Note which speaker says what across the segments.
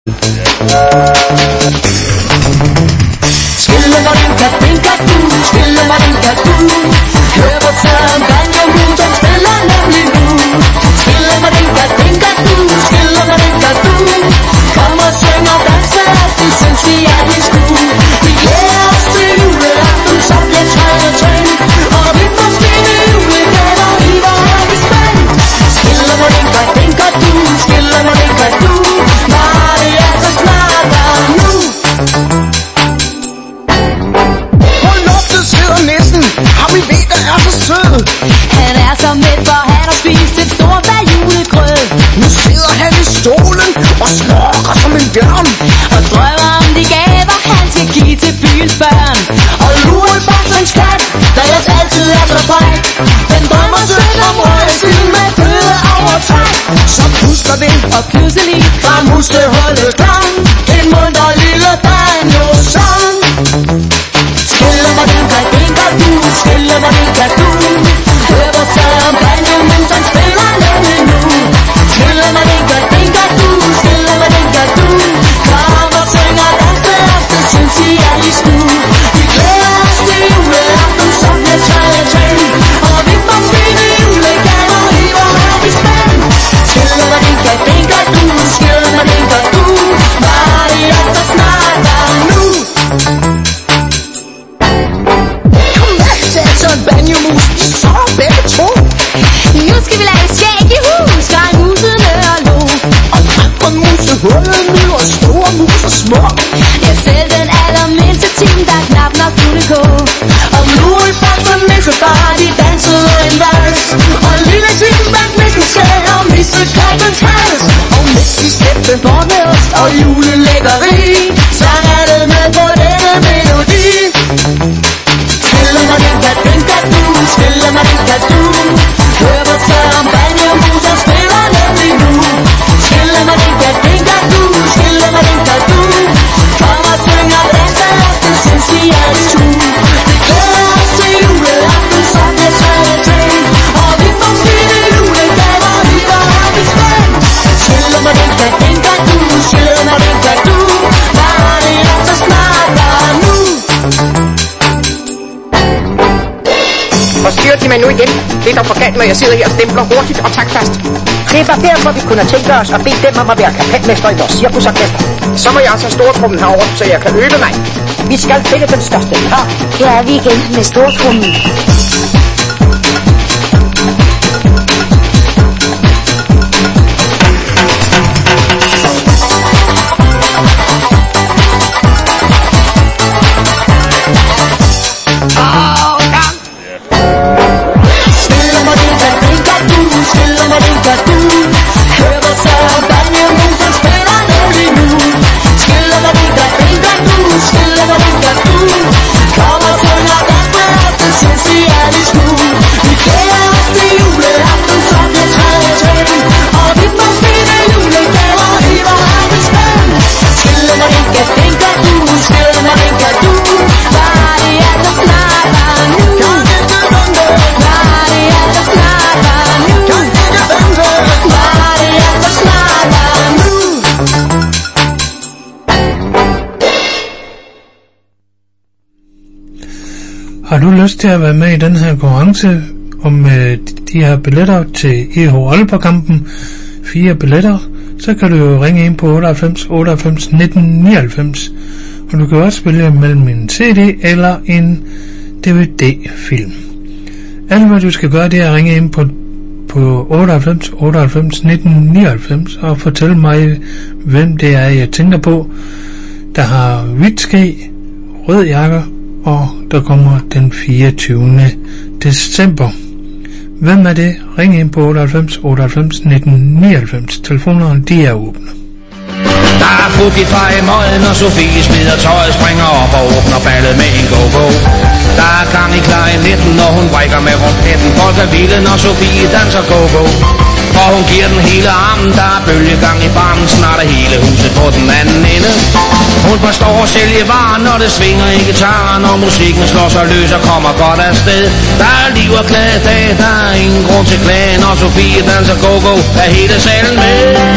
Speaker 1: Skillemarinka, dinka du, skillemarinka du. Hør hvor søren banjo nu, den spiller nemlig nu. Skillemarinka, dinka du, skillemarinka du. Kom og syng og danse, det synes vi er din stue. Vi glæder os til juleaften, så bliver træet tændt. Og vi får fine julegaver i vores spænd. Skillemarinka, dinka du, skillemarinka du. Nej, det er så snart der nu.
Speaker 2: Ham vi ved, der er så sød.
Speaker 1: Han er så mæt, for han har spist et stort bag julegrød.
Speaker 2: Nu sidder han i stolen og snorker som en bjørn.
Speaker 1: Og drømmer om de gaver, han skal give til byens børn. Og lurer i boksens kat, der ellers altid er så fræk. Den drømmer sødt om røgsyn med køde over træk.
Speaker 2: Så puster det,
Speaker 1: og pludselig
Speaker 2: fra musehullet klang en munter lille banjo-sang.
Speaker 1: Skillemarinka, dinka du, skillemarinka du. Hør hvor søren banjo nu, den spiller nemlig nu. Skillemarinka, dinka du, skillemarinka du. Kom og syng og danse, det synes I er i stue. Vi glæder os til juleaften, som bliver træet tændt. Og vi får fine julegaver i vores spænd. Skillemarinka, dinka du, skillemarinka du. Nej, det er så snart der nu.
Speaker 2: En banjomus, de sover begge to.
Speaker 1: Nu skal vi lave skæg i hus, skreg musene og lo.
Speaker 2: Og frem fra musehullet lyder store mus og små.
Speaker 1: Ja, selv den allermindste tim, der knap nok kunne gå. Og nu i første nissefar, de dansede en vals. Og lille tim vandt nissen selv og mistede kattens hals.
Speaker 2: Og mens de slæbte
Speaker 1: Bort med ost
Speaker 2: og julelækkeri,
Speaker 1: sang alle med på denne melodi. Skillemarinka, dinka du, skillemarinka du. Hør hvor søren banjo nu, den spiller nemlig nu. Skillemarinka, dinka du, skillemarinka du. Kom og syng og danse, det synes vi er i stue. Vi glæder os til juleaften, så bliver træet tændt. Og vi får fine julegaver i vores spænd. Skillemarinka, dinka du, skillemarinka du. Nej, det er så snart der nu.
Speaker 3: Forstyrrer de mig nu igen? Det er dog for galt, når jeg sidder her og stempler hurtigt og taktfast.
Speaker 4: Det var derfor, vi kunne tænke os at bede dem om at være kapelmester i vores cirkusorkester.
Speaker 3: Så må jeg også have stortrummen herovre, så jeg kan øve mig.
Speaker 4: Vi skal finde den største par.
Speaker 1: Her er vi igen med stortrummen. Skillemarinka du, hør hvor søren banjo nu, den spiller nemlig nu. Skillemarinka, dinka du, skillemarinka du. Kom og syng og danse, det synes vi er i stue. Vi glæder os til juleaften, som bliver træet tændt. Og vi får fine julegaver i vores spænd. Skillemarinka, dinka du, skillemarinka du. Nej, det er så snart der nu. Nej, det er så snart der nu.
Speaker 5: Har du lyst til at være med i den her konkurrence om de her billetter til EH Aalborg-kampen, 4 billetter, så kan du jo ringe ind på 98 98 19 99, og du kan også spille mellem en CD eller en DVD-film. Alt hvad du skal gøre, det er at ringe ind på 98 98 19 99 og fortælle mig, hvem det er, jeg tænker på, der har hvidt ske, rød jakke, og der kommer den 24. december. Hvem er det? Ring ind på 98 98 19 99. Telefonerne, de er åbne.
Speaker 6: Der er fut i fejmåden, og Sofie smider tøjet, springer op og åbner ballet med en go-go. Der er gang i klarinetten, når hun brækker med rumpetten. Folk er vilde, når Sofie danser go-go. Og hun giver den hele armen, der er bølgegang i barmen. Snart er hele huset på den anden ende. Hun forstår at sælge varen, når det svinger i gitaren, og musikken slår sig løs og kommer godt afsted. Der er liv og glade dag, der er ingen grund til klage, når Sofie danser go-go, er hele salen med.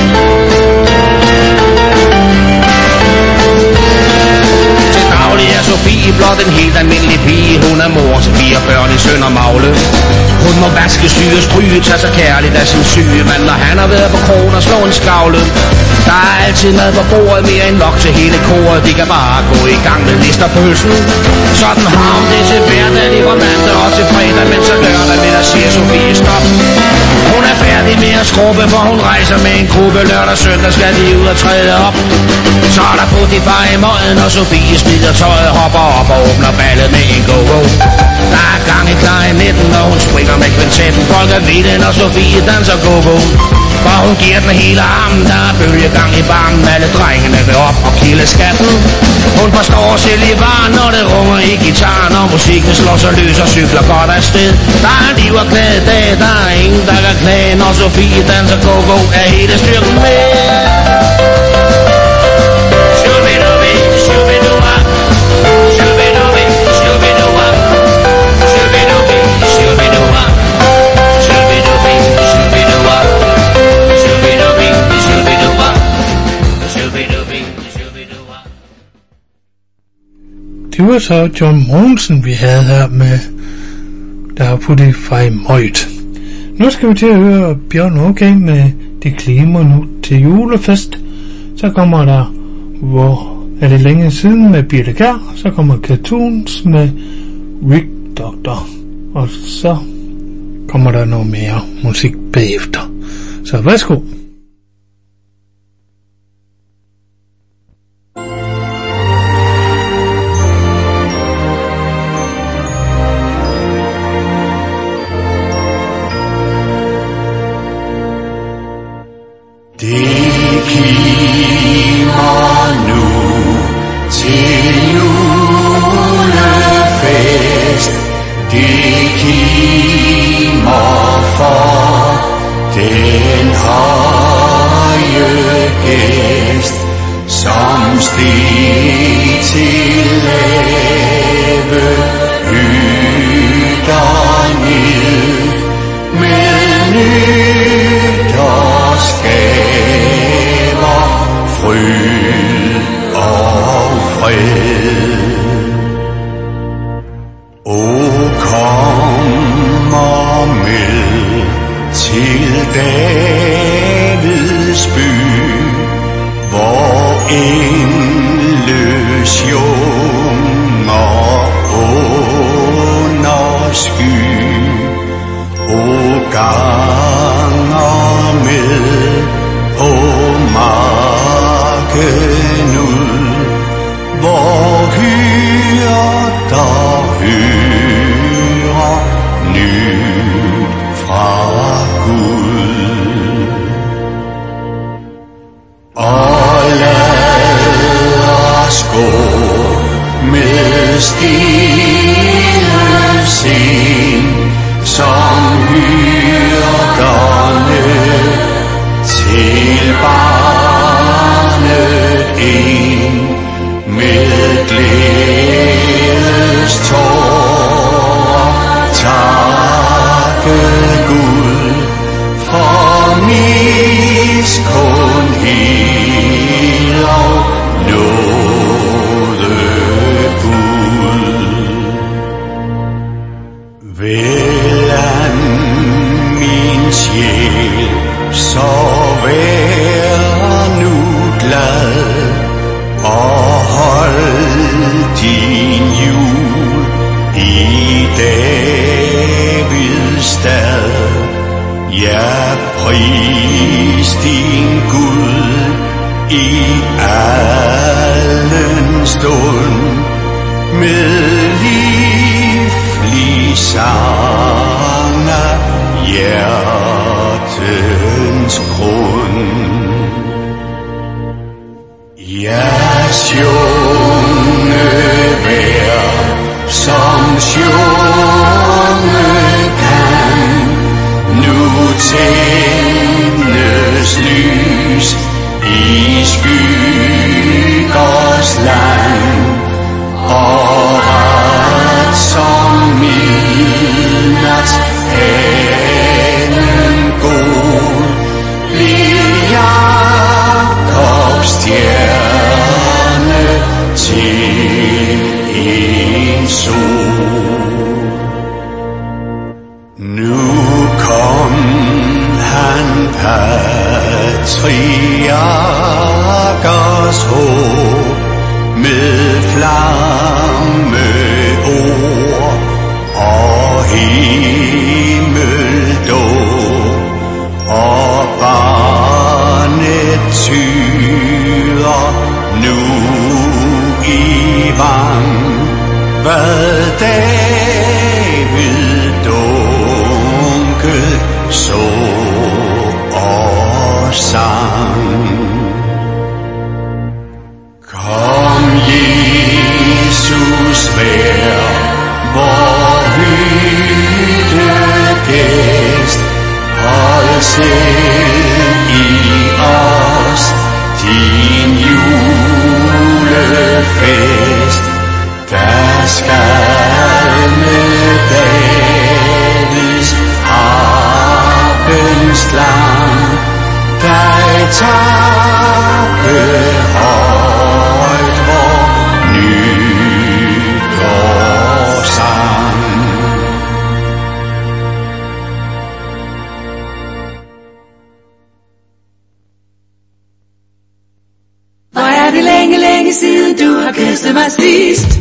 Speaker 6: Til daglig er Sofie blot en helt almindelig pige. Hun er mor til 4 børn i Søndermagle. Hun må vaske, syge og stryge, tage sig kærligt af sin syge mand, når han har været på krogen og slå en skavle. Der er altid mad på bordet, mere end nok til hele koret. De kan bare gå i gang med listerpølsen. Sådan har hun det til hverdag, de var mandag og til fredag, men så lørdag med der siger Sofie stop. Hun er færdig med at skrubbe, for hun rejser med en gruppe. Lørdag søndag skal de ud og træde op. Så er der Putify i møden, og Sofie smider tøjet, hopper op og åbner ballet med en go-go. Der er gang i klarinetten, og hun springer med kvintetten. Folk er vilde, når Sofie danser go-go. For hun giver den hele armen, der er bølgegang i barmen. Alle drengene vil op og kilde skatten. Hun forstår at sælge varen, når det runger i gitaren, og musikken slår sig løs og cykler godt afsted. Der er liv og glade dag, der er ingen der kan klage, når Sofie danser go-go, er hele styrken med.
Speaker 5: Det var så John Mogensen, vi havde her med Der er Putify Møjt. Nu skal vi til at høre Bjørn Okay med Det klimer nu til julefest. Så kommer der Hvor er det længe siden med Birte Kjær. Så kommer Cartoons med Rick Doctor. Og så kommer der noget mere musik bagefter. Så værsgo.
Speaker 2: Det kimer nu til julefest. Det kimer for den høje gæst, som steg til lave hytter ned med nytårsgaver, fryd og fred. O kommer med til Davids by, hvor engløs junger under sky. O ganger med på marken ud, hvor hyrder hører nyt fra Gud. Og lad os gå med stille sind, som hyrderne til barnet ind, med glædes tårer takke Gud for miskundhed og nåde Gud. Vel an min sjæl, så vær nu glad, og hold din jul i Davids stad. Ja, pris din Gud i allen stund, med livlig sang af hjertens grund. Ja, sjunge vær, som sjunge kan, nu tændes lys i skyggers land. til en sol. Nu kom han patriarkers håb med flammeord og himmeldåb, og barnet tyder nu i vang, hvad David dunket så og sang. Kom Jesus, vær vor hyttegæst, hold selv i os din julefest. Der skal med Davids harpens klang dig takke højt vor nytårssang.
Speaker 1: Hvor er det længe, længe siden du har kysset mig sidst.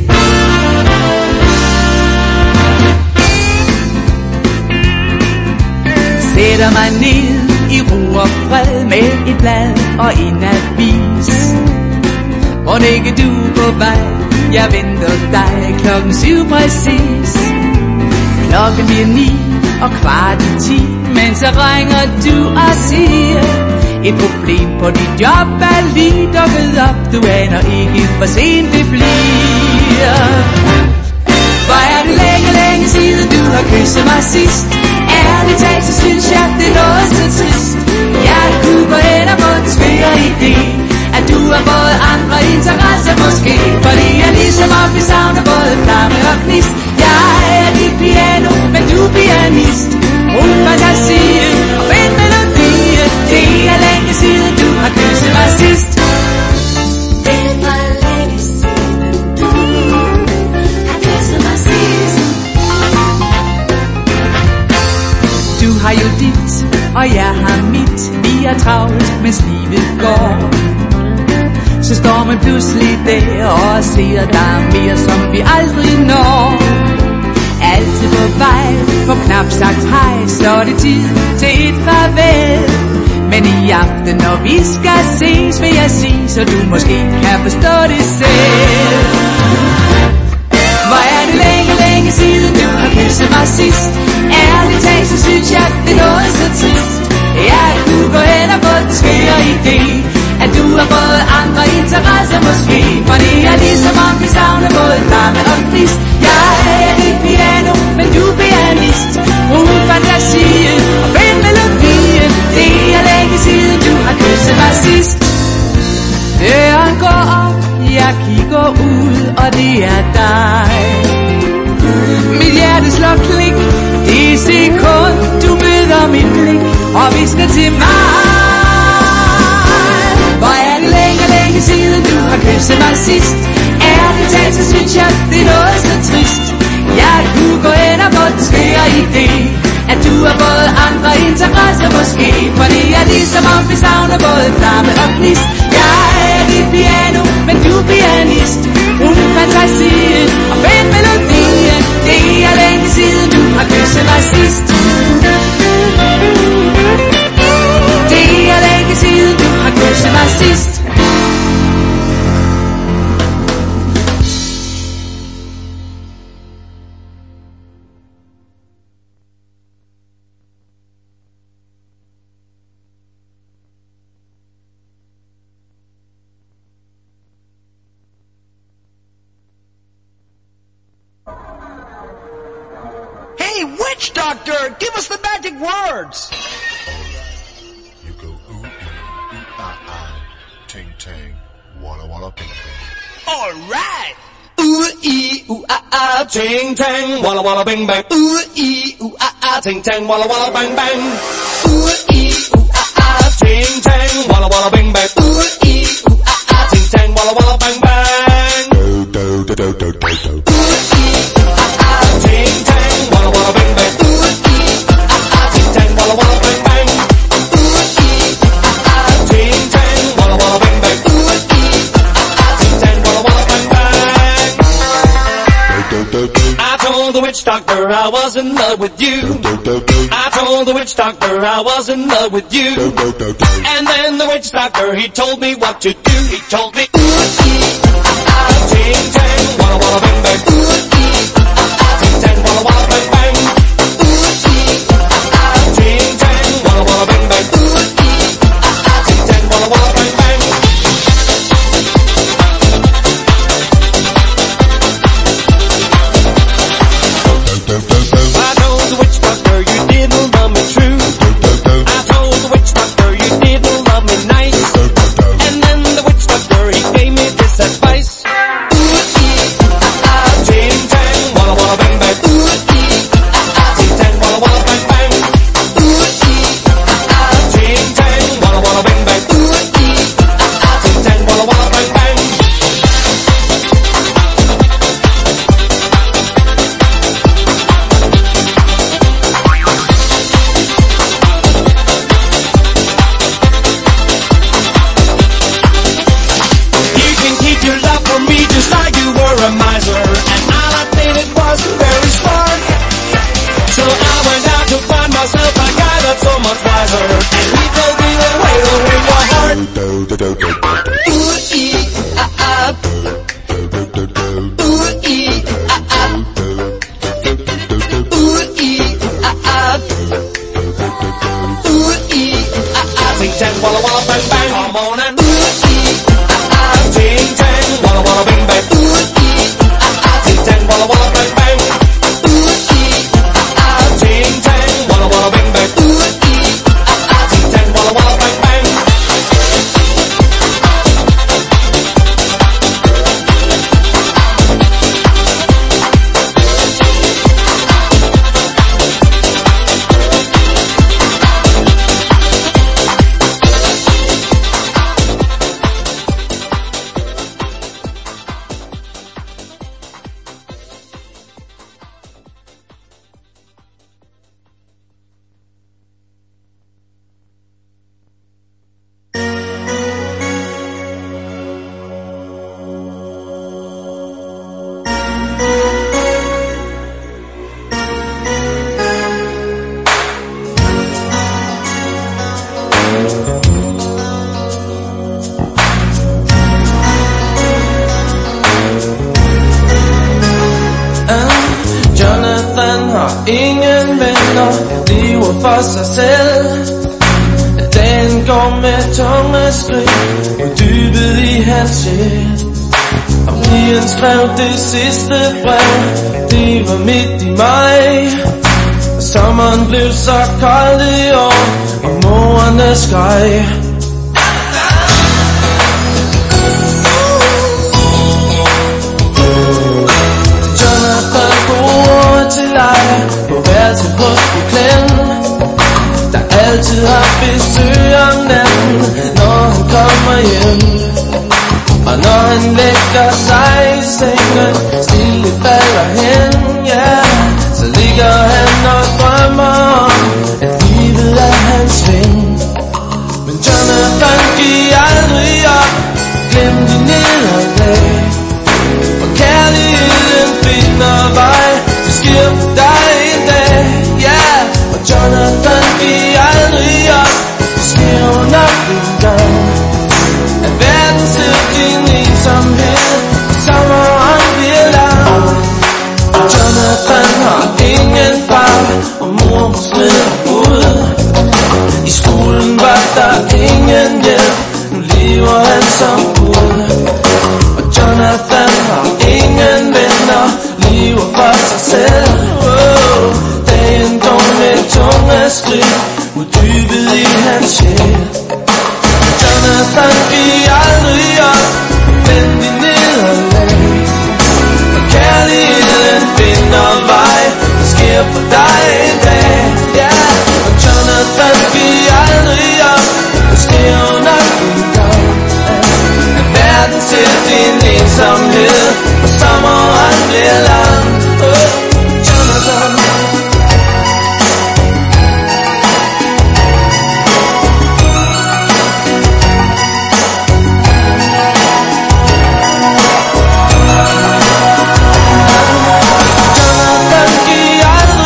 Speaker 1: Sætter mig ned i ro og fred med et blad og en avis. Hvor ikke du på vej, jeg venter dig 7:00 præcis. Klokken bliver 9 og 9:15, men så ringer du og siger, et problem på dit job er lige dukket op. Du aner ikke, hvor sent det bliver. Hvor er det længe, længe siden du har kysset mig sidst. Ærligt talt, så synes jeg, det er noget så trist. Jeg kunne gå hen og få en svær idé, at du har både andre interesser måske. Fordi jeg ligesom om vi savner både flamme og gnist. Jeg er dit piano, men du er pianist. Brug fantasien og find melodien. Det er længe siden du har kysset mig sidst. Det var længe siden du har kysset mig sidst. Du har jo dit, og jeg har mit. Vi er travlt, mens livet går. Så står man pludselig der og ser der mere, som vi aldrig når. Altid på vej, for knap sagt hej, så er det tid til et farvel. Men i aften, når vi skal ses, vil jeg sige, så du måske kan forstå det selv. Hvor er det længe, længe siden du har kysset mig sidst. Ærligt talt, så synes jeg, det er noget så trist. Jeg kunne gå hen og få den skøre idé, at du har både andre interesser måske. For det er ligesom om vi savner både flamme og gnist. Jeg er dit piano, men du er pianist. Brug fantasien og find melodien. Det er længe siden du har kysset mig sidst. Døren går op, jeg kigger ud, og det er dig. Mit hjerte slår klik, det sekund du møder mit blik og visker til mig. Hvor er det længe, længe siden du har kysset mig sidst. Ærligt talt, så synes jeg, det er noget så trist. Jeg kunne gå hen og få den skøre idé, at du har både andre interesser måske. For det er ligesom om vi savner både flamme og gnist. Jeg er dit piano, men du er pianist. Brug fantasien og find melodien. Det er længe siden du har kysset mig sidst. Det er længe siden du har kysset mig sidst.
Speaker 7: Witch doctor, give us the magic words.
Speaker 8: You go ooh, ooh, ah, ting, tang, walla, walla, bing, bing.
Speaker 7: All right. Ooh, ah, ting, tang, walla, walla, bing, bang. Ooh, ah, ting, tang, walla, walla, bang, bang. Ooh, ah, ting, tang, walla, walla, bing, bang. Ooh, ah, ting, tang, walla, walla, bang, bang. I was in love with you. I told the witch doctor I was in love with you. And then the witch doctor, he told me what to do. He told me, ting tang, walla walla bang bang. Ting tang, walla walla bang bang. Ting tang, walla walla bang bang. Ting tang, walla walla bang bang. I told the witch doctor you didn't love me true. I told the witch doctor you didn't love me nice. And then the witch doctor, he gave me this advice. Ting tang, walla walla bang bang. Ting tang, walla walla bang bang. Ting tang, walla walla bang bang. Ting tang, walla walla bang bang. You can keep your love for me just like you were a miser. And all I did, it wasn't very smart. So I went out to find myself a guy that's so much wiser. And he told me the way to win your heart. Ooh ee ah ah. Ooh ee ah ah. Ooh ee ah ah. Ooh ee ah ah. Ting tang, walla walla bang bang. Come on and ooh ee ah ah. Ting tang, walla walla bang bang. Ooh ee ah ah. Ting tang, walla walla bang bang. Ooh ee ah ah. Ting tang, walla walla bang bang. Ooh ee ah ah. Ting tang, walla walla bang bang.
Speaker 2: Jonathan har ingen venner, lever for sig selv. Dagen går med tunge skridt, uddybet i hans sjæl. Og Brian skrev det sidste brev, det var midt i maj. Og sommeren blev så kold i år, og morerne skreg. Jonathan bor til leje på værelse hos Glenn, der altid har besøg om natten, når han kommer hjem. Og når han lægger sig i sengen, stille falder hen, ja, så ligger han og drømmer om, at livet er hans ven. Men Jonathan giver aldrig op, glem de nederlag. For kærligheden finder vej, det sker for dig en dag, ja. Og Jonathan giver aldrig op, det sker jo nok en gang. At verden ser din ensomhed, og sommeren bliver lang. Og Jonathan har ingen far, og mor må smide ud. I skolen var der ingen hjælp, nu lever han som Gud. Og Jonathan har ingen venner, lever for sig selv. Dagen går med tunge skridt, uddybet i hans sjæl. Jonathan giver aldrig op, men de nederlag. Og kærligheden finder vej, det sker for dig en dag, ja. Og Jonathan giver aldrig op, det sker jo nok en gang. At verden ser din ensomhed, og sommeren bliver lang. Jonathan. Jonathan giver aldrig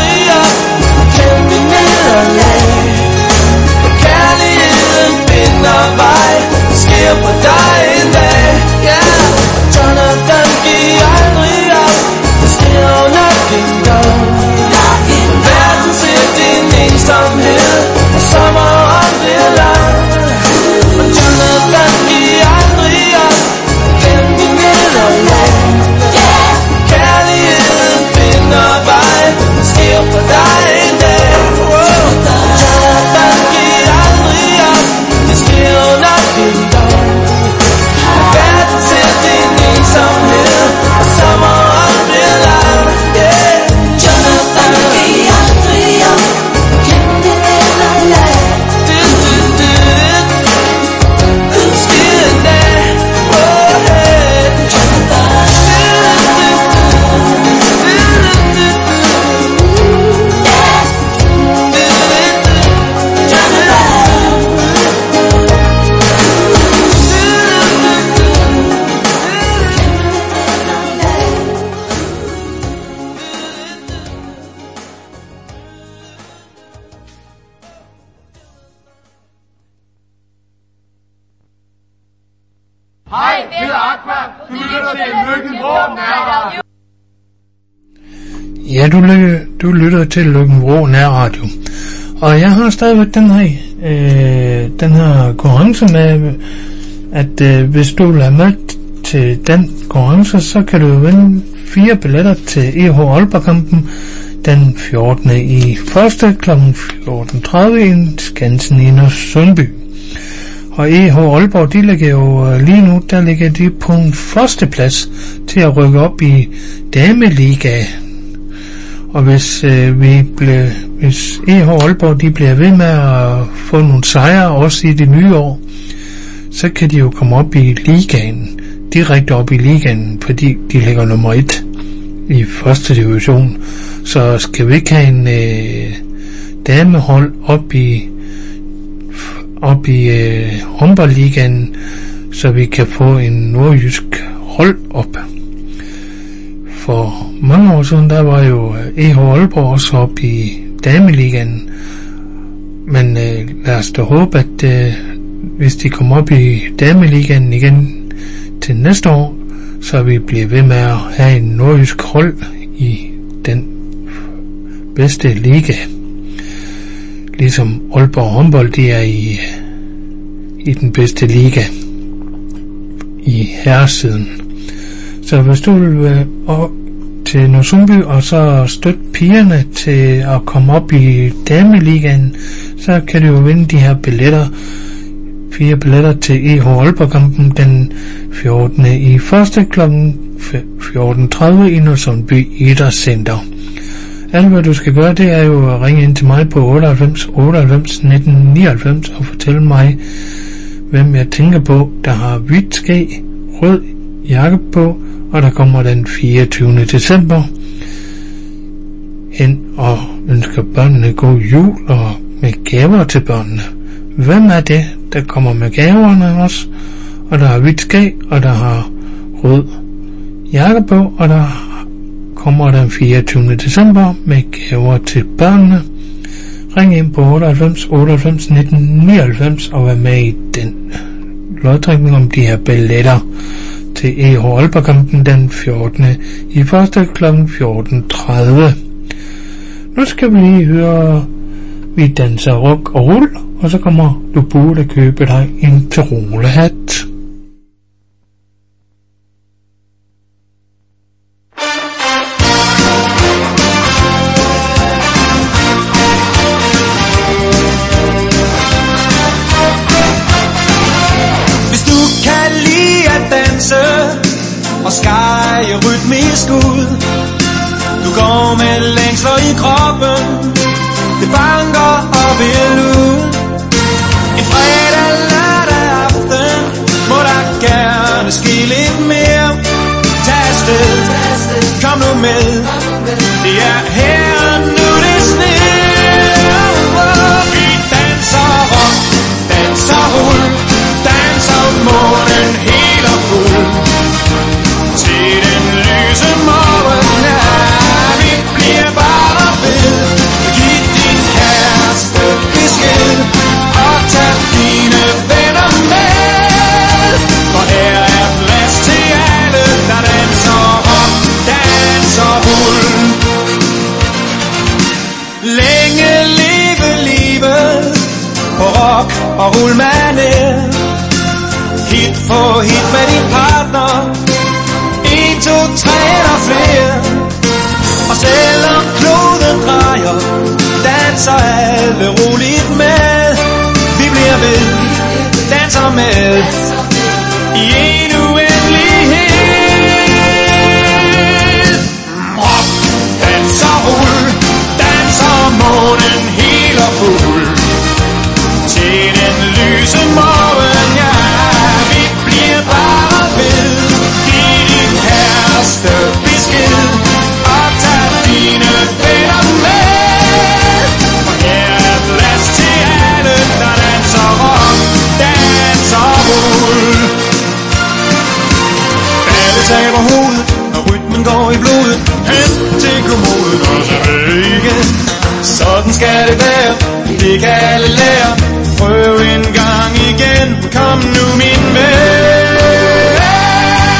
Speaker 5: Ja, du lytter til Løkken-Vrå Nærradio. Og jeg har stadigvæk den her konkurrence med, at hvis du vil have med til den konkurrence, så kan du vinde 4 billetter til EH Aalborg-kampen den 14. i første kl. 14.30 i Skansen i Sundby. Og EH Aalborg, de ligger jo lige nu, der ligger de på en førsteplads til at rykke op i Dameliga. Og hvis EH Aalborg, de bliver ved med at få nogle sejre også i det nye år, så kan de jo komme op i ligaen, direkte op i ligaen, fordi de ligger nummer 1 i første division. Så skal vi ikke have en damehold op i håndboldligaen, så vi kan få en nordjysk hold op. For mange år siden, der var jo EH Aalborg også op i dameligaen, men lad os da håbe, at hvis de kommer op i dameligaen igen til næste år, så vi bliver ved med at have en nordjysk hold i den bedste liga. Ligesom Aalborg håndbold, de er i den bedste liga i herresiden. Så hvis du vil til Nørresundby og så støtte pigerne til at komme op i dameligaen, så kan du jo vinde de her billetter. 4 billetter til EH Aalborg-kampen den 14. i første kl. 14.30 i Nørresundby Idrætscenter. Alt hvad du skal gøre, det er jo at ringe ind til mig på 98 98 19 99 og fortælle mig, hvem jeg tænker på, der har hvidt skæg, rød jakke på, og der kommer den 24. december hen og ønsker børnene god jul og med gaver til børnene. Hvem er det, der kommer med gaverne også, og der har hvidt skæg, og der har rød jakke på, og der kommer den 24. december med gaver til børnene. Ring ind på 98 98 19 99 og vær med i den lodtrækning om de her billetter til EH Aalborg-kampen den 14. i første kl. 14.30. Nu skal vi lige høre Vi danser rock og rull, og så kommer Du burde købe dig en Tyrolerhat.
Speaker 2: Og skære rytmisk ud. Du går med længsler i kroppen, det banker og vil ud. En fredag, lørdag aften må der gerne ske lidt mere. Tag afsted, kom nu med, det er her nu det sner. Vi danser rock, danser rull, danser månen helt og fuld. Til den lyse morgen, ja, vi bliver bare ved. Giv din kæreste besked, og tag dine venner med. For her er plads til alle, der danser rock, danser rull. Længe leve livet, på rock og rullmanér. Hit for hit med din partner, 1, 2, 3 eller flere. Og selvom kloden drejer, danser alle roligt med. Vi bliver ved, danser med i en uendelighed. Rock, danser, rull, danser månen helt og fuld. Til den lyse morgen, ja, vi bliver bare ved. Kæreste besked, og tag dine venner med. For her er plads til alle, der danser rock, danser rull. Alle taber hovedet, og rytmen går i blodet. Hen til kommoden og tilbage igen. Sådan skal det være, det kan alle lære. Prøv en gang igen, kom nu min ven.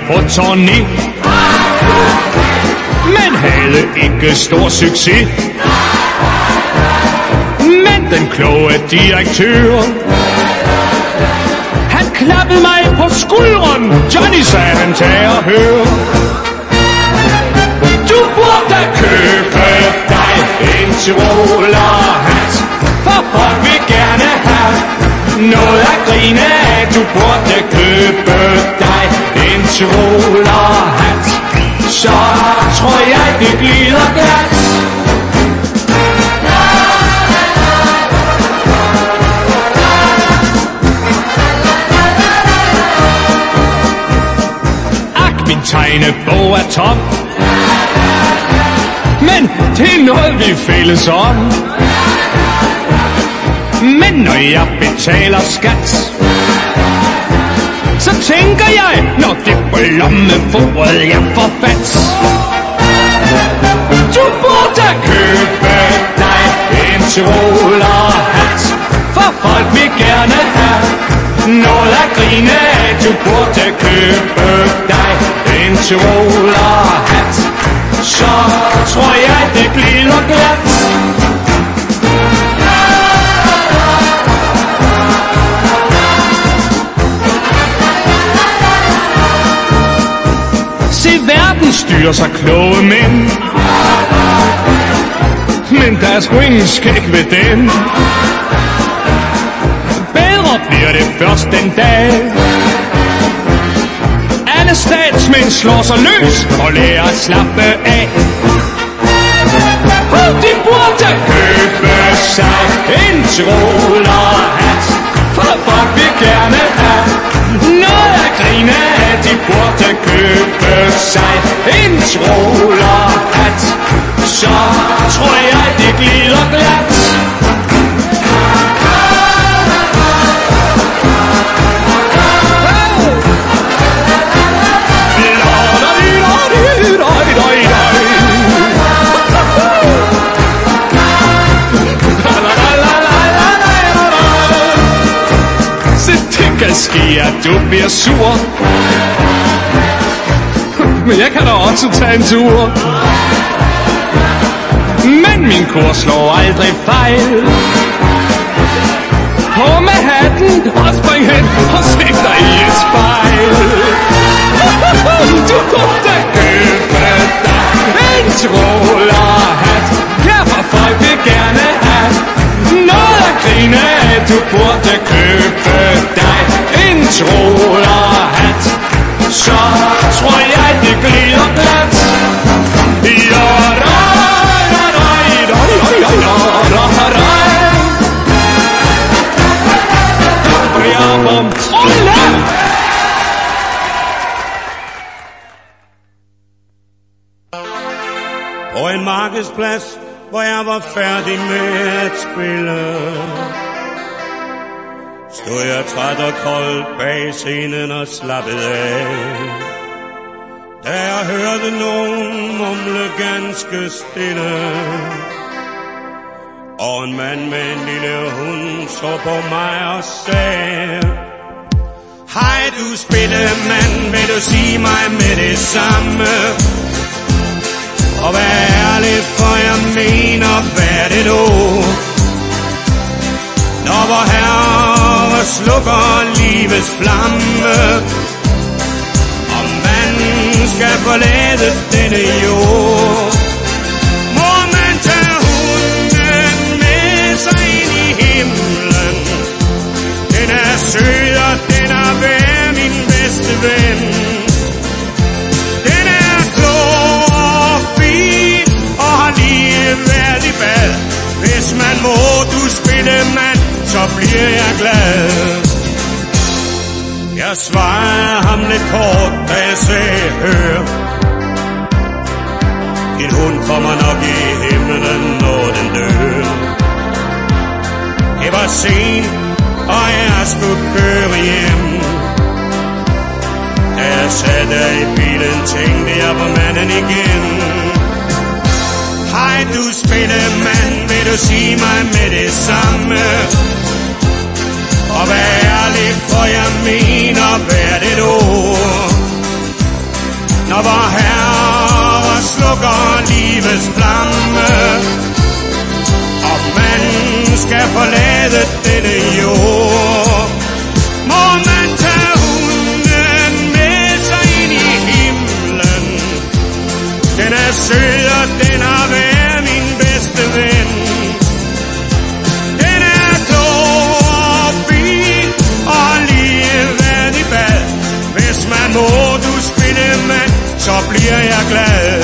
Speaker 6: på turné, men havde ikke stor succes. Men den kloge direktør, han klappede mig på skulderen. Johnny, sagde han, tag og hør. Du burde købe dig en Tyrolerhat, for folk vil gerne have noget at grine af. Du burde købe dig en Tyrolerhat, så tror jeg det glider glat. Min tegnebog er tom, men det er noget vi fælles om. Men når jeg betaler skat, så tænker jeg, når det på lommeforet jeg får fat. Du burde købe dig en Tyrolerhat, for folk vil gerne have noget at grine af. Du burde købe dig en Tyrolerhat, så tror jeg det glider glat. Se, verden styrer sig kloge mænd, men der er sgu ingen skæg ved den. Bedre bliver det først den dag alle statsmænd slår sig løs og lærer at slappe af. De burde købe sig en Tyrolerhat, for folk vil gerne have noget at grine af. De burde købe sig en Tyrolerhat, så tror jeg det glider glat. Kan ske, at du bliver sur, men jeg kan da også tage en tur. Men min kurs slår aldrig fejl. På med hatten og spring hen og se dig i et spejl. Du burde købe dig en Tyrolerhat, ja, for folk vil gerne have noget at grine af. Du burde købe dig en Tyrolerhat, så tror jeg det glider glat.
Speaker 9: På en markedsplads, hvor jeg var færdig med at spille, stod jeg træt og kold bag scenen og slappede af, da jeg hørte nogen mumle ganske stille, og en mand med en lille hund så på mig og sagde: hej du spillemand, vil du sige mig med det samme? Og vær ærlig, for jeg mener, hvad det nu? Når vor Herre slukker livets flamme, og manden skal forlade denne jord, må man tage hunden med sig ind i himlen. Den er sød, og den er værd, min bedste ven. Den er klog og fin, og har lige været i bad. Hvis man må, du spillemand, så bliver jeg glad. Jeg svarede ham lidt kort, da jeg sagde: hør, din hund kommer nok i himlen, når den dør. Det var sent, og jeg skulle køre hjem. Da jeg sad der i bilen, tænkte jeg på manden igen. Hej du spillemand, vil du sige mig med det samme? Og vær ærlig, for jeg mener hvert et ord. når vor Herre slukker livets flamme, og man skal forlade denne jord, må man tage hunden med sig ind i himlen. Den er sød, og den har været min bedste ven. Den er klog og fin og lige været i bad. Hvis man må du spille mand, så bliver jeg glad.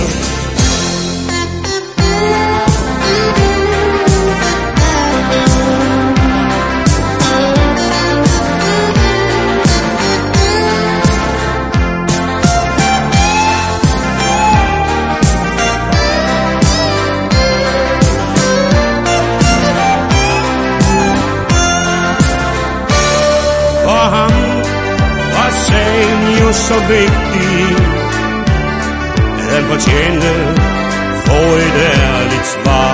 Speaker 9: Så vigtig, at han fortjente få et ærligt svar.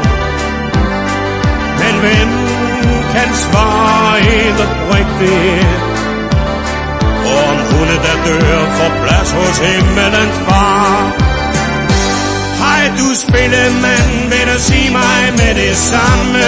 Speaker 9: Men hvem kan svare helt oprigtigt, om hunde der dør får plads hos himmelens far? Hej du spillemand, vil du sige mig med det samme,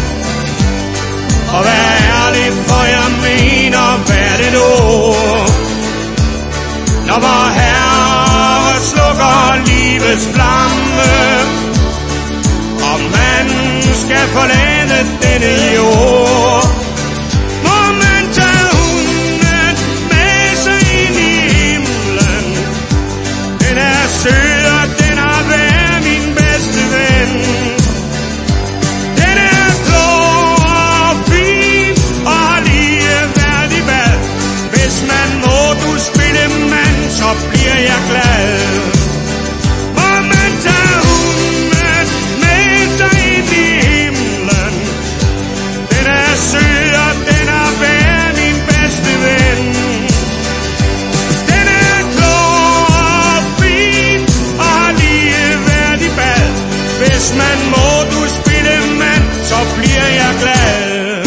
Speaker 9: og vær ærlig, for jeg mener hvert et ord. Når vor Herre slukker livets flamme, og man skal forlade denne jord, må man tage hunden med sig ind i himlen. Den er sød, og den har været min bedste ven. Den er klog og fin og lige været i bad. Hvis man må du spille mand, så bliver jeg glad. Og man tager hunden med sig ind i himlen. Den er sød, og den har været min bedste ven. Den er klog og fin og har lige været i bad. Hvis man må du spille mand, så bliver jeg glad.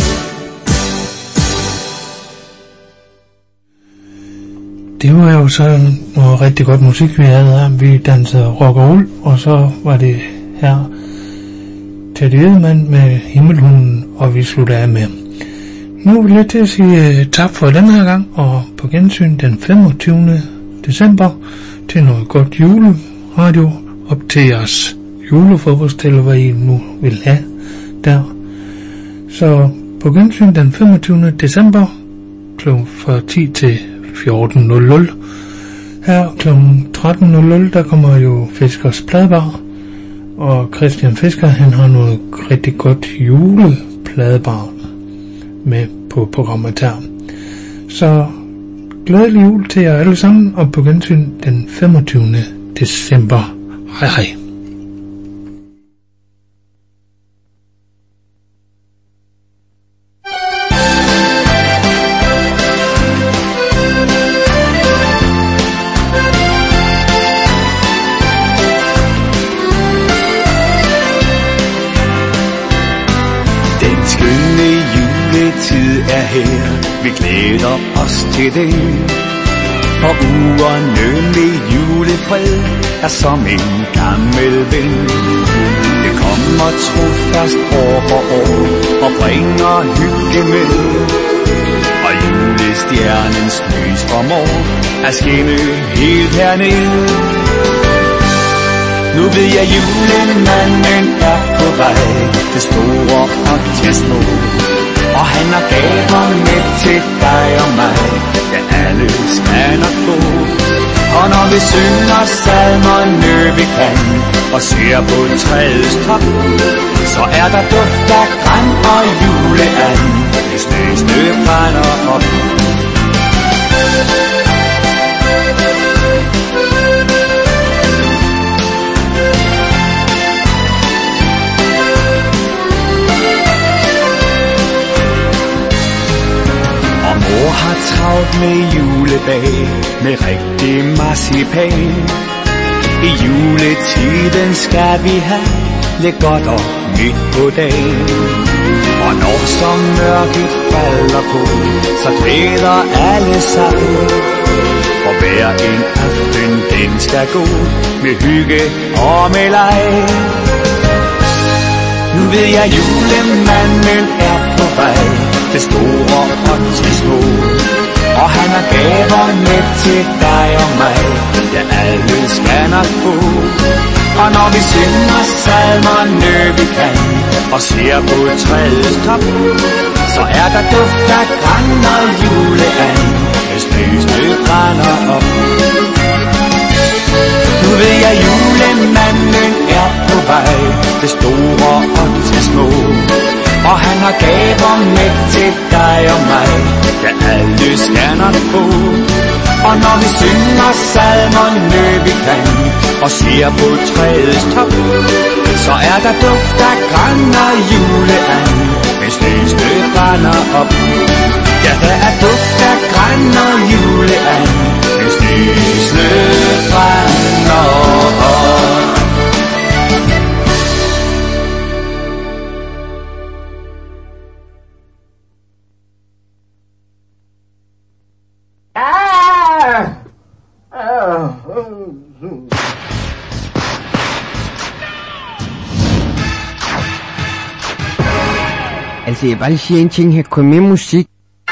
Speaker 5: Det var jo så noget rigtig godt musik, vi havde her. Vi dansede rock og roll, og så var det her Teddy Edelmann med Himmelhunden, og vi slutter af med. Nu er vi lidt til at sige tak for den her gang, og på gensyn den 25. december til noget godt juleradio op til jeres julefrokost, eller hvad I nu vil have der. Så på gensyn den 25. december fra 10 til 14.00. Her kl. 13.00, der kommer jo Fiskers Pladebar, og Christian Fisker, han har noget rigtig godt julepladebar med på programmet her. Så glædelig jul til jer alle sammen, og på gensyn den 25. december. Hej hej.
Speaker 10: Vi glæder os til det, for ugerne med julefred er som en gammel ven. Det kommer trofast år for år og bringer hygge med, og julestjernens lys formår at skinne helt hernede. Nu ved jeg, julemanden er på vej, det store og til små, og han har gaver med til dig og mig, ja alle skal nok gå. Og når vi synger salmerne vi kan, og ser på træets top, så er der duft af gran og juleand, hvis næste brænder op. Mor har travlt med julebag, med rigtig marcipan. I juletiden skal vi have lidt godt og nyt på dagen. Og når så mørket falder på, så glæder alle sig. For hver en aften den skal gå med hygge og med leg. Nu ved jeg, julemanden er på vej til store og til små, og han har gaver med til dig og mig, ja alle skal nok få. Og når vi synger salmerne vi kan, og ser på træets top, så er der duft af gran og juleand, hvis lysene brænder op. Nu ved jeg, julemanden er på vej til store og til små, og han har gaver med til dig og mig, ja alle skal nok få. Og når vi synger salmerne vi kan, og ser på træets top, så er der duft af gran og juleand, hvis lysene brænder op. Ja, der er duft af gran og juleand, hvis lysene brænder op.
Speaker 11: Altså, jeg bare lige sige en ting her. Kom med musik.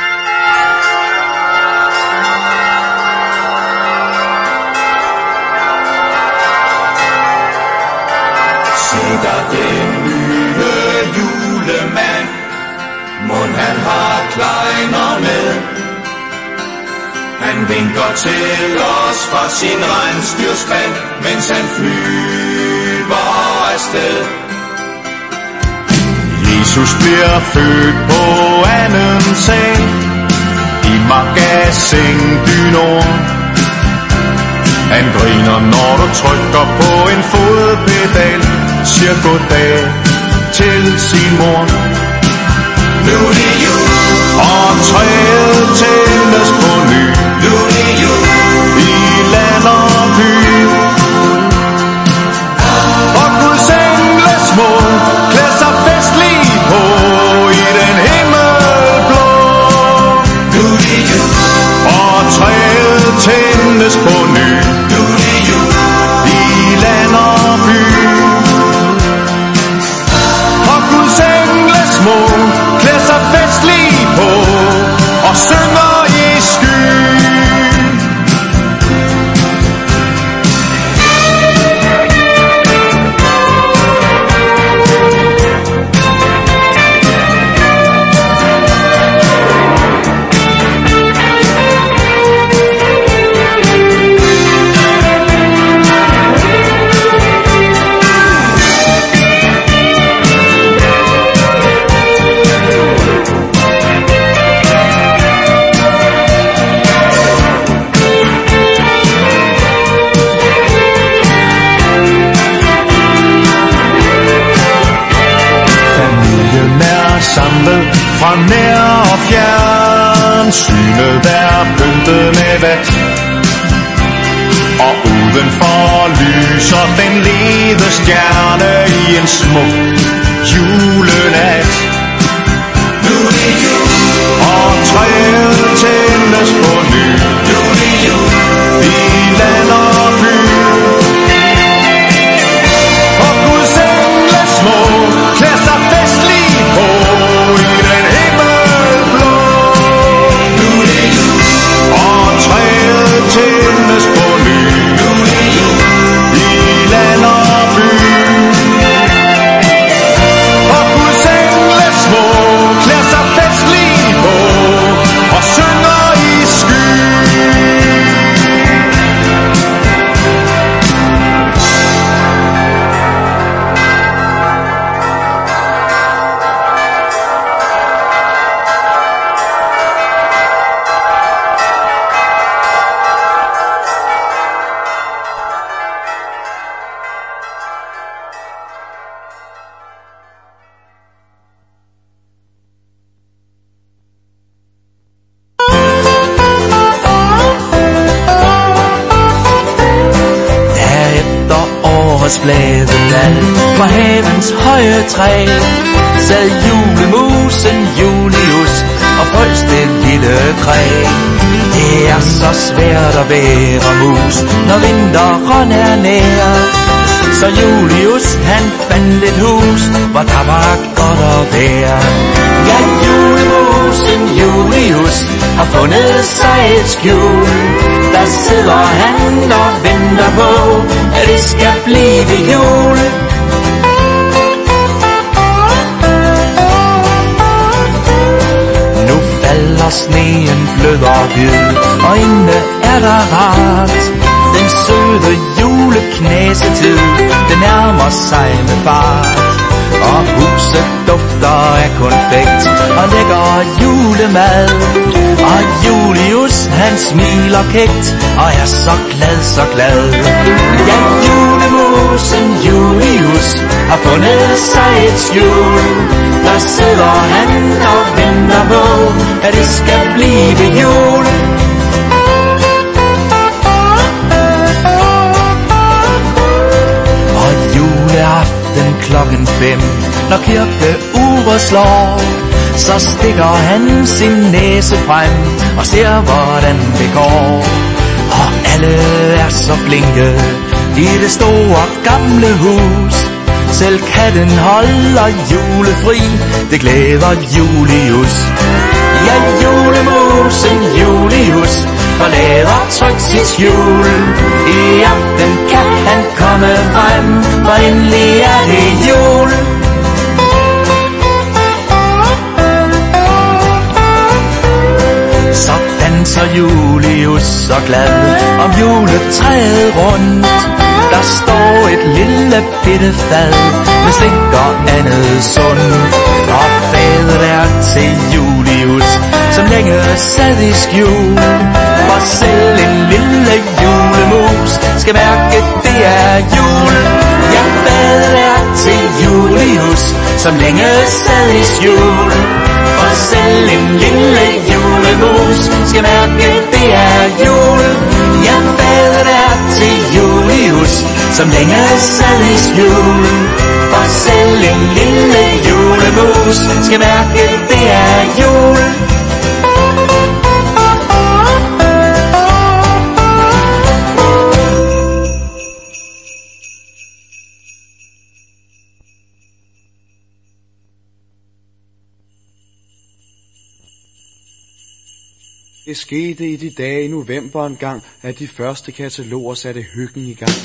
Speaker 7: Se der den nye julemand, mon han har kleiner med. Han vinker til os fra sin rensdyrspand, mens han flyver afsted.
Speaker 12: Jesus bliver født på anden seng i Magasin du Nord. Han griner, når du trykker på en fodpedal, siger goddag til sin mor.
Speaker 7: Nu er det jul,
Speaker 12: og træet tændes på ny.
Speaker 7: nu er det jul,
Speaker 12: i land og by. Og Guds engle små klæder sig festligt på i den himmelblå.
Speaker 7: nu er det jul,
Speaker 12: og træet tændes på ny.
Speaker 7: nu er det jul,
Speaker 12: i land og by. Og Guds engle små klæder sig festligt på og synger i skyen. Samlet fra nær og fjern, synet er pyntet med vat. Og udenfor lyser den lede stjerne i en smuk julenat.
Speaker 7: nu er det jul,
Speaker 12: og træet tændes på ny.
Speaker 7: nu er det jul,
Speaker 12: i land og by. Og Guds engle små klæder sig festligt på i den himmelblå.
Speaker 7: nu er det jul,
Speaker 12: og træet tændes på ny.
Speaker 7: nu er det jul,
Speaker 12: i land og by. Og Guds engle små klæder sig festligt på og synger i skyen.
Speaker 2: Bladedal fra havens høje træ sad julemusen Julius
Speaker 10: og frøs det lille kræ. Det er så svært at være mus, når vinteren er nær. Så Julius han fandt et hus, hvor der var godt at være. Ja, julemusen Julius har fundet sig et skjul. Der sidder han og venter på, at det skal blive jul. Nu falder sneen blød og hvid, og inde er der rart. Den søde juleknæsetid, den nærmer sig med fart. Og huset dufter af konfekt og lækker julemad. Og Julius han smiler kægt og er så glad. Ja, julemusen Julius har fundet sig et skjul. Der sidder han og venter på, at det skal blive jul. Og juleaften 5:00, når kirkeuret slår, så stikker han sin næse frem og ser hvordan det går. Og alle er så blinke i det store gamle hus. Selv katten holder julefri, det glæder Julius. Ja, julemusen Julius forlader trygt sit skjul. I aften kan han komme frem, for endelig er det jul. Så danser Julius så glad om juletræet rundt. Der står et lille bitte fad med slik og andet sundt. Og fadet er til Julius, som længe sad i skjul. For selv en lille julemus skal mærke, det er jul. Ja, fadet er til Julius, som længe sad i skjul. For selv en lille julemus skal mærke, det er jul. Ja, fadet er til Julius, som længe sad i skjul. For selv en lille julemus skal mærke, det er jul.
Speaker 13: Det skete i de dage i november engang, at de første kataloger satte hyggen i gang.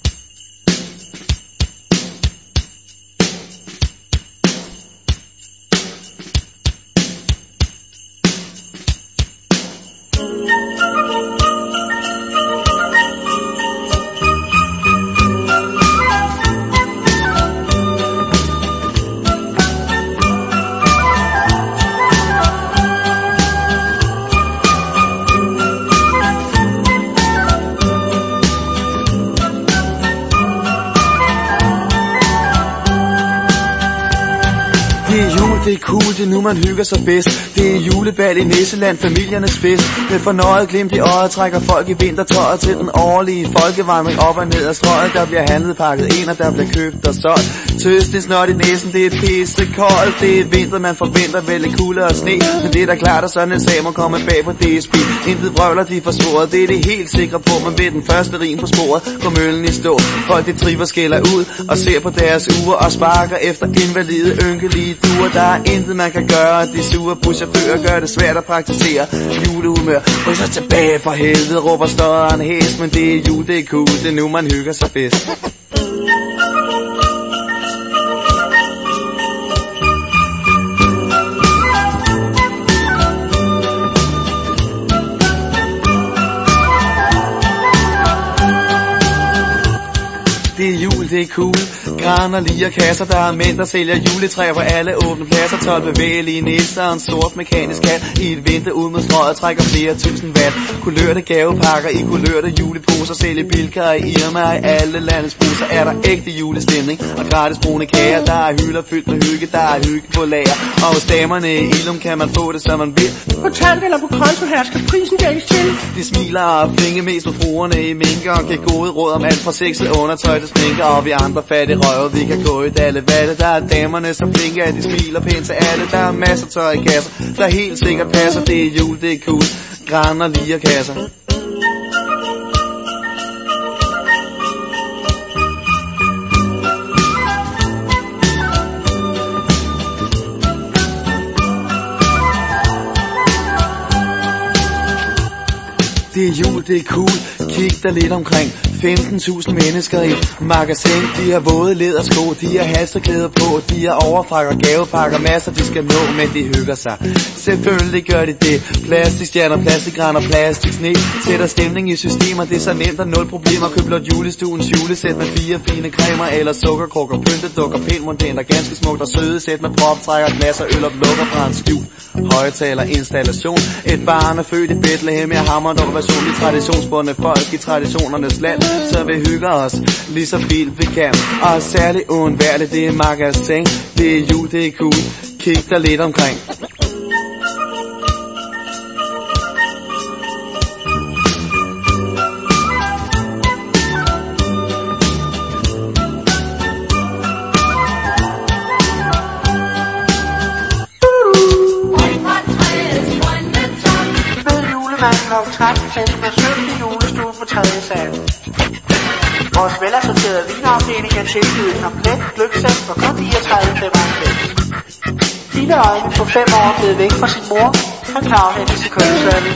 Speaker 13: Det er cool, det er nu man hygger sig bedst. Det er julebal i Nisseland, familiernes fest. Med fornøjet glimt i øjet trækker folk i vintertøjet til den årlige folkevandring op og ned ad strøget. Der bliver handlet, pakket ind, og der bliver købt og solgt. Tøst, det snot i næsen, det er pisse koldt. Det er vinter, man forventer vel lidt kulde og sne. Men det er da klart, at sådan en sag må komme bag på DSB. Intet vrøvler, de forsvoret, det er det helt sikre på. Men ved den første rim på sporet går møllen i stå. Folk de triver skælder ud og ser på deres uger og sparker efter invalide ynkelige ture. Der er intet man kan gøre, de sure buschauffører gør det svært at praktisere julehumør. Og så tilbage for helvede, råber støderen hæs. Men det er jul, det er cool, det er nu man hygger sig bedst. Det er jul, det er cool. Graner, liger, kasser, der er mænd, der sælger juletræer på alle åbne pladser. 12 bevægelige nisser og en sort mekanisk kat. I et vindue ud mod strøget trækker flere tusind watt. Kulørte gavepakker i kulørte juleposer. Sælger Bilka og Irma i alle landets busser. Er der ægte julestemning og gratis brune kager. Der er hylder fyldt med hygge, der er hygge på lager. Og hos damerne i Ilum kan man få det som man vil.
Speaker 3: På tant eller på konto her skal prisen gældes til.
Speaker 13: De smiler og flinge mest på fruerne i minker og giver gode råd om alt fra sexet undertøj til sminker og vi andre fattige røve, vi kan gå i dalle valle. Der er damerne så flinke, at de smiler pænt til alle. Der er masser tøj i kasser, der helt sikkert passer. Det er jul, det er cool, graner, lige og kasser. Det er jul, det er cool, kig dig lidt omkring. 15.000 mennesker i et magasin. De har våde lædersko, de har halsterklæder på. De har overfrakker, gavepakker, masser de skal nå, men de hygger sig. Selvfølgelig gør de det. Plastikstjerner, plastikgræn og plastiksne sætter stemning i systemer, det er så nemt og nul problemer. Køb blot julestuens julesæt med 4 fine cremer eller sukkerkrukker, pyntedukker, pænt mondænt og ganske smukt og søde sæt med proptrækker, glas og øl og lukker fra en skjul højtaler installation. Et barn er født i Bethlehem, jeg hammer dog version i traditionsbundne folk i traditionernes land. Så vi hygger os lige så vildt vi kan. Og særligt uundværligt, det er magasin. Det er jul, det er cool, kig dig lidt omkring.
Speaker 14: Kl. 13 med 17 i julestuen på 3. sal. Vores velassorterede vinafdeling er tilbydet komplet gløggsæt for kun 39,95. Lille øjne på 5 år blevet væk fra sin mor, kan afhentes i kundeservice.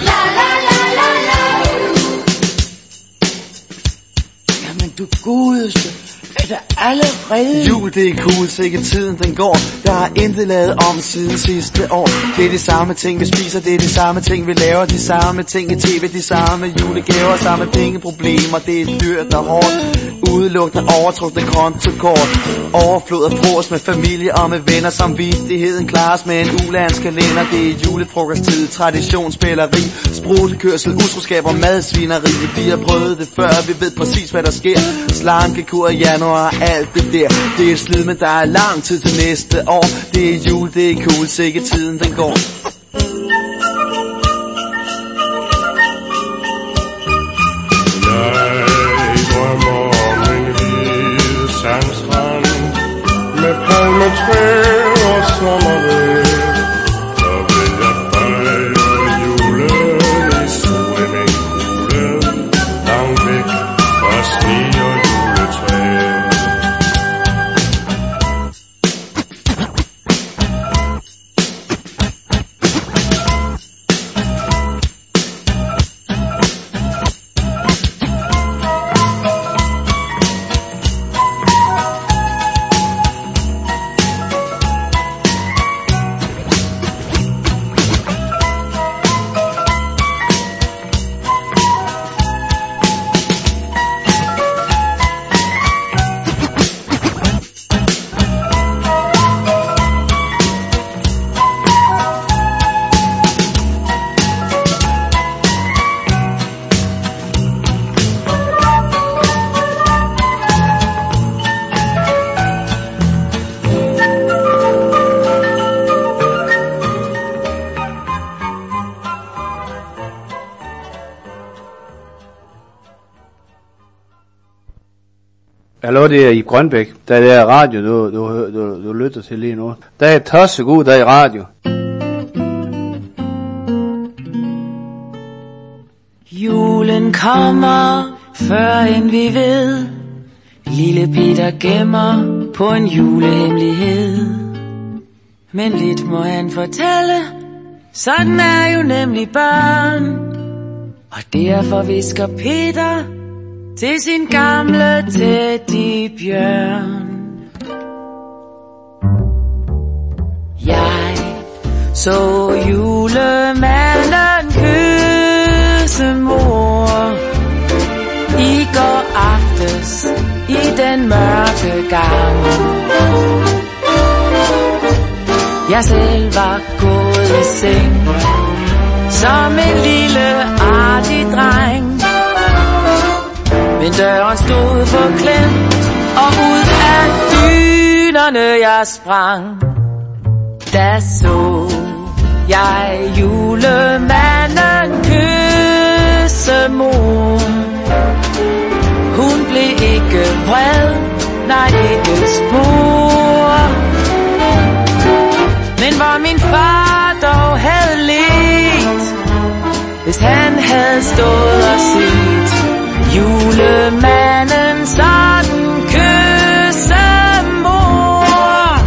Speaker 15: Jamen du godeste, er der allerede?
Speaker 13: Jul, det er cool, sikkert tiden den går. Der er intet lavet om siden sidste år. Det er de samme ting vi spiser, det er de samme ting vi laver. De samme ting i tv, de samme julegaver. Samme pengeproblemer, det er dyrt og hårdt. Udelukkende overtrukne kontokort. Overflod af frokost med familie og med venner. Samvittigheden klares med en ulandskalender. Det er julefrokosttid, traditionsspilleri, sprutekørsel, utroskab og madsvineri. Vi har prøvet det før, vi ved præcis hvad der sker. Slankekur i januar, alt det der. Det er et slid, men der er lang tid til næste år. Det er jul, det er cool, sikkert tiden den går.
Speaker 12: Med palmetræer og sommervejr, så vil jeg fejre julen i swimmingpoolen, langt væk fra sne og juletræer.
Speaker 16: Hallo, det er i Grønbæk. Der er radio, du lytter til lige nu. Der er tossegod, der er i radio.
Speaker 17: Julen kommer, før end vi ved. Lille Peter gemmer på en julehemmelighed. Men lidt må han fortælle, sådan er jo nemlig børn. Og derfor visker Peter til sin gamle teddybjørn. Jeg så julemanden kysse mor i går aftes i den mørke gang. Jeg selv var gået i seng som en lille artig dreng. Men døren stod forklemt, og ud af dynerne jeg sprang. Da så jeg julemanden kysse mor. Hun blev ikke vred, nej ikke spor. Men hvor min far dog havde let, hvis han havde stået og set julemanden sådan kysse mor.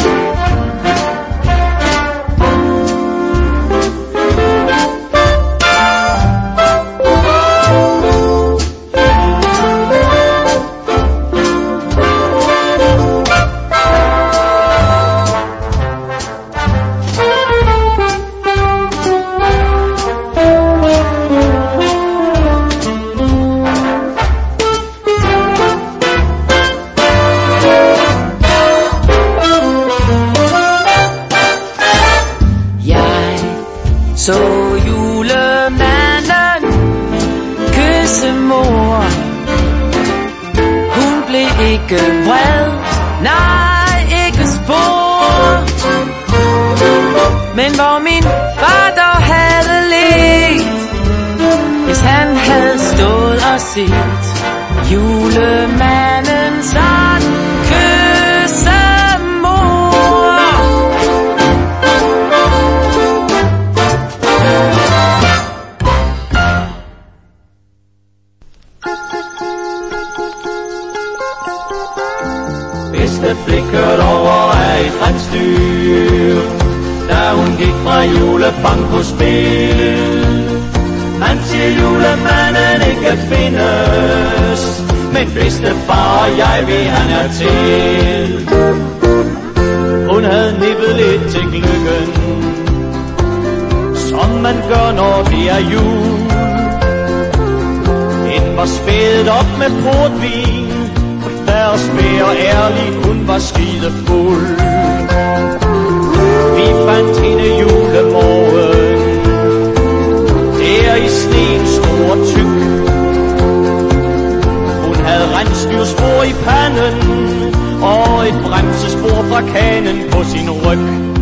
Speaker 17: Så julemanden kysse mor. Hun blev ikke vred, nej ikke spor. Men hvor min far dog havde let, hvis han havde stået og set julemanden sådan kysse mor.
Speaker 10: Bedste blik kørt over af et rensdyr, da hun gik fra julebankospil. Man siger julemanden ikke findes, men bedstefar og jeg ved han er til. Hun havde nippet lidt til lykken, som man gør når det er jul. Den var spædet op med portvin, der spær og ærlig, hun var skidefuld. Vi fandt hende julemorgen, der i sneen stor tyk. Hun havde rensdyrspor i panden, og et bremsespor fra kanen på sin ryg.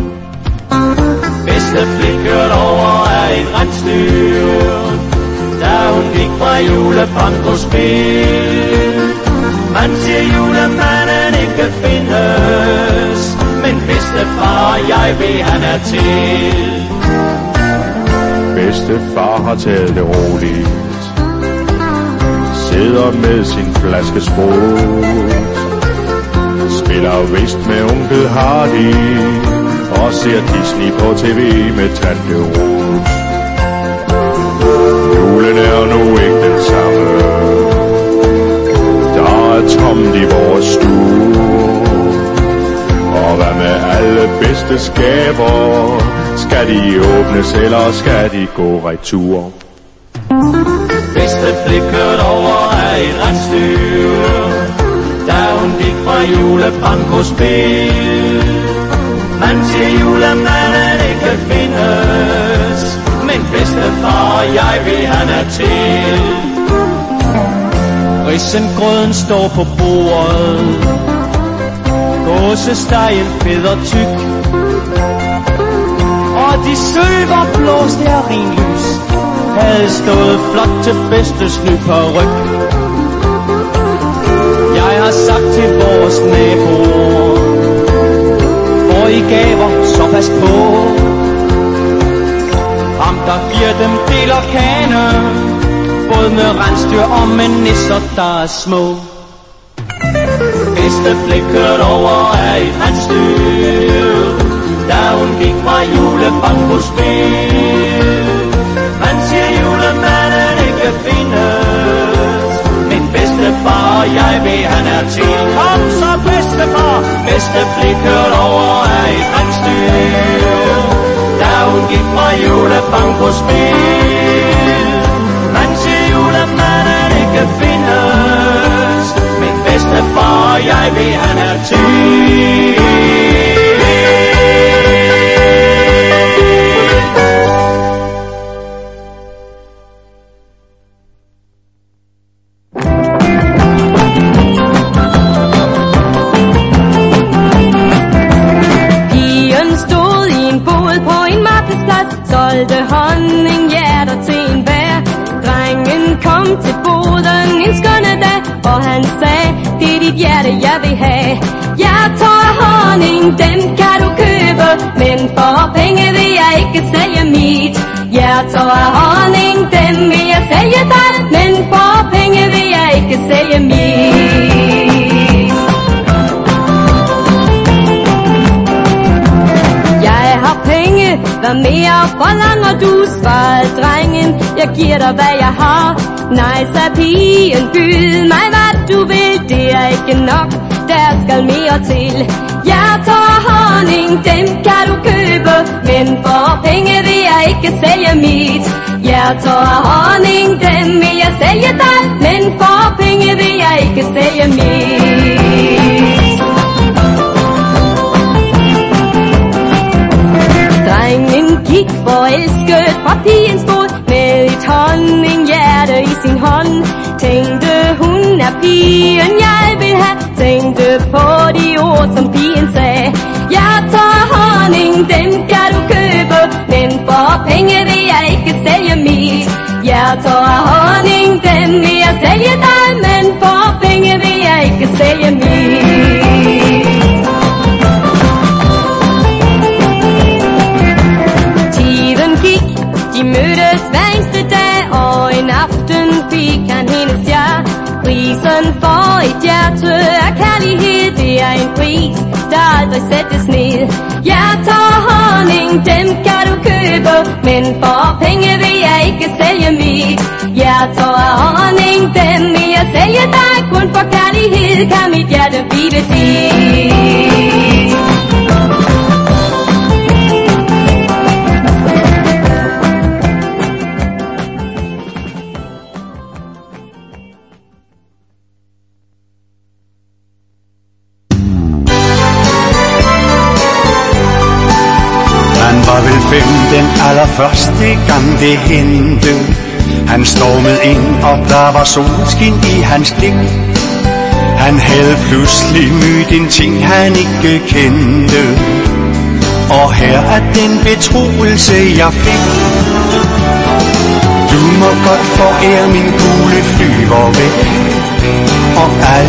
Speaker 10: Bedste blik kørt over af et rensdyr, da hun gik fra julebankospil. Man siger julemanden ikke findes, men bedstefar og jeg ved han er til.
Speaker 12: Bedstefar har taget det roligt, sidder med sin flaske sprut, spiller vist med onkel Hardy og ser Disney på tv med tante Rut. Julen er nu ikke den samme, der er tomt i vores stue. Og hvad med alle bedste skaber, skal de åbnes eller skal de gå retur?
Speaker 10: Bedste blik kørt over af et rensdyr, da hun gik fra julebankospil. Man siger julemanden ikke findes, men bedstefar og jeg ved han er til. Risengrøden står på bordet, gåsestegen fed og tyk, og de sølverblå stearinlys havde stået flot til festes ny paryk. Jeg har sagt til vores naboer, hvor I gaver, så pas på. Ham der giver dem del og kane, både med rensdyr og med nisser, der er små. Bedste blik kørt over af et rensdyr, da hun gik fra julebankospil. Man siger julemanden ikke findes, men bedstefar og jeg ved han er til. Kom så bedstefar, bedste blik kørt over af et rensdyr, da hun gik fra julebankospil. Man siger julemanden ikke findes, men bedstefar og jeg ved han er til.
Speaker 18: Solgte honninghjerter til en bær. Drengen kom til boden en skønne dag, og han sagde, det er dit hjerte, jeg vil sagde, jeg tager honning, dem kan du købe, men for penge vil jeg ikke sælge mit. Jeg tager honning, dem vil jeg sælge dig, men for penge vil jeg ikke sælge mit. Jeg har penge, hvad mere forlanger du, svarede drengen. Jeg giver dig hvad jeg har. Nej, sagde pigen, byd mig hvad du vil, det er ikke nok, der skal mere til. Jeg tager honning, dem kan du købe, men for penge vil jeg ikke sælge mit. Jeg tager honning, dem vil jeg sælge dig, men for penge vil jeg ikke sælge mit. Drengen gik forelsket fra pigens bod med et honninghjerte i sin hånd. Tænkte hun er pigen jeg vil have, tænkte på de ord som pigen sagde. Jeg tager honning, dem kan du købe, men for penge vil jeg ikke sælge mit. Jeg tager honning, dem vil jeg sælge dig, men for penge vil jeg ikke sælge mit. Tiden gik, de mødtes hver eneste dag, og en aften fik han hendes ja. Prisen for et hjerte af kærlighed, det er en pris, der aldrig sættes ned. Jeg tager honning, dem kan du købe, men for penge vil jeg ikke sælge mit. Jeg tager honning, dem vil jeg sælge dig, kun for kærlighed kan mit hjerte blive dit.
Speaker 10: Var vel 5 den allerførste gang det hente. Han stormede ind, og der var solskin i hans blik. Han havde pludselig mødt en ting han ikke kendte, og her er den betroelse jeg fik. Du må godt forære min gule flyver væk, og al